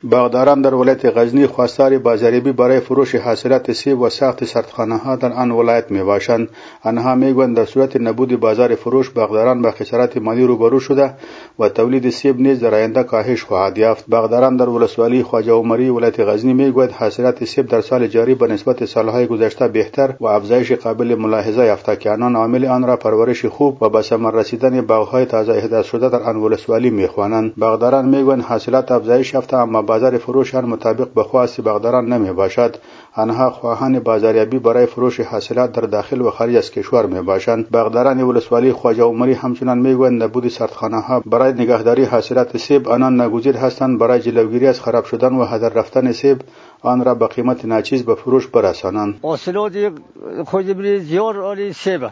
باغداران در ولایت غزنی خواستار بازاریابی برای فروش حاصلات سیب و ساخت سردخانه‌ها در آن ولایت میباشند. آنها میگویند در صورت نبود بازار فروش باغداران با خسارت مالی روبرو شده و تولید سیب نیز در آینده کاهش خواهد یافت. باغداران در ولسوالی خواجه عمری ولایت غزنی میگویند حاصلات سیب در سال جاری به نسبت سالهای گذشته بهتر و افزایش قابل ملاحظه یافته که آنان عامل آن را پرورش خوب و به ثمر رسیدن باغ‌های تازه احداث شده در آن ولسوالی میخوانند. باغداران میگویند حاصلات افزایش یافته اما بازار فروش آن مطابق به خواست باغداران نمی باشد. آنها خواهان بازاریابی برای فروش حاصلات در داخل و خارج از کشور می باشند. باغداران ولسوالی خواجه عمری همچنان میگویند نبود سردخانه‌ها برای نگهداری حاصلات سیب آنان ناگزیر هستند برای جلوگیری از خراب شدن و هدر رفتن سیب آن را به قیمت ناچیز به فروش برسانند. حاصلات خود زیاد عالی سیب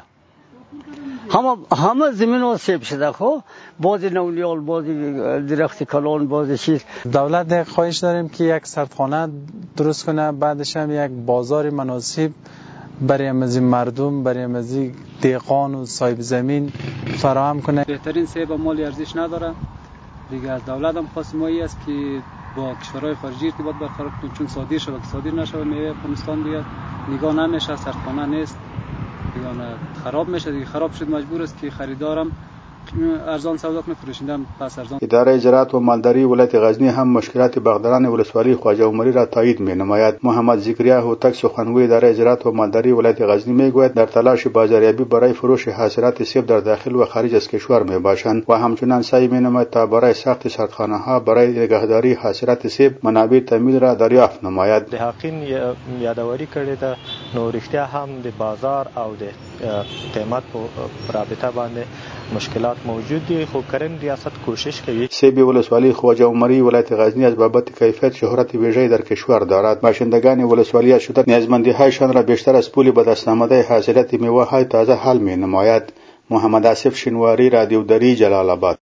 همه زمین ها سیب شده. خب بعضی نولیال، بعضی درخت کلان، بعضی چیز. دولت خواهش داریم که یک سردخانه درست کنه، بعدش هم یک بازار مناسب برای امزی مردم، برای امزی دهقان و صاحب زمین فراهم کنه. بهترین سیب مالی ارزش نداره دیگه. از دولت هم خواست مایی است که با کشورهای خارجی ارتباط برقرار کنه، چون صادر شود صادر نشود میوه افغانستان بیاد نگاه نمیشه، سردخانه نیست دیگه، خراب میشه دیگه. خراب شد مجبور است که خریدارم ارزان سودا کنه، فروشندم پس ارزان. اداره زراعت و مالداری ولایت غزنی هم مشکلات باغداران ولسوالی خواجه عمری را تایید می‌نماید. محمد ذکریا هوتک سخنگوی اداره زراعت و مالداری ولایت غزنی میگوید در تلاش بازاریابی برای فروش حاصلات سیب در داخل و خارج از کشور میباشند و همچنین سعی می‌نماید تا برای ساخت سردخانه‌ها برای نگهداری حاصلات سیب منابع تامین را دریافت نماید. د حقین یادواری کړی ده، نو رښتیا هم د بازار او د قیمت په رابطه باندې مشکلات موجود دي، خو کرن ریاست کوشش کوي. سیب ولسوالی خواجه عمری ولایت غزنی از بابت کیفیت شهرت ویژه‌ای در کشور دارد. باشندگان ولسوالی از شدت نیازمندی‌هایشان را بیشتر از پول به دست آمده حاصلات میوه‌های تازه حل می‌نماید. محمد آصف شینواری، رادیو دری، جلال آباد.